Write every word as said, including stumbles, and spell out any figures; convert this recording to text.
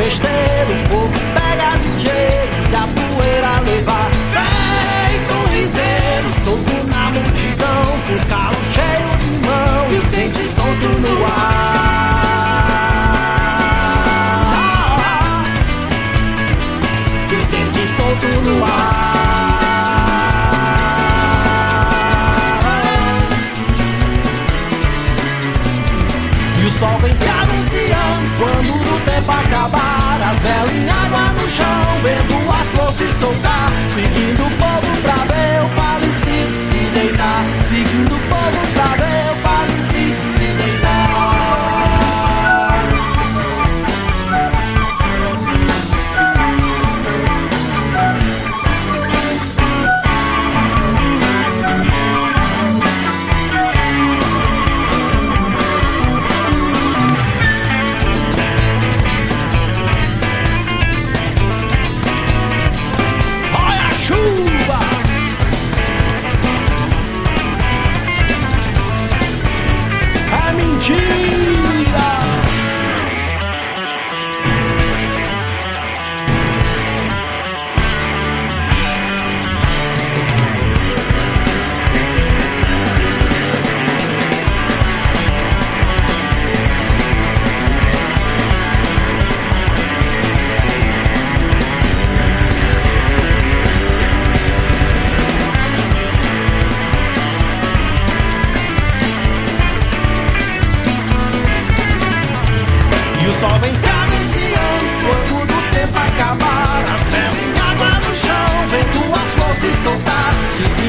besteira, o fogo pega ligeiro e a poeira levar. Feito um riseiro, solto na multidão, com os calos cheios de mão e os dentes soltos no ar. E os dentes soltos no ar. E o sol vem se anunciando quando o tempo acabar. As velas em água no chão, vendo as flores se soltar. Seguindo o povo pra ver o falecido se deitar. Seguindo o povo pra ver o falecido se deitar. O sol vem se anunciando quando o tempo acabar. As velas em água no chão, vendo as flores se soltar.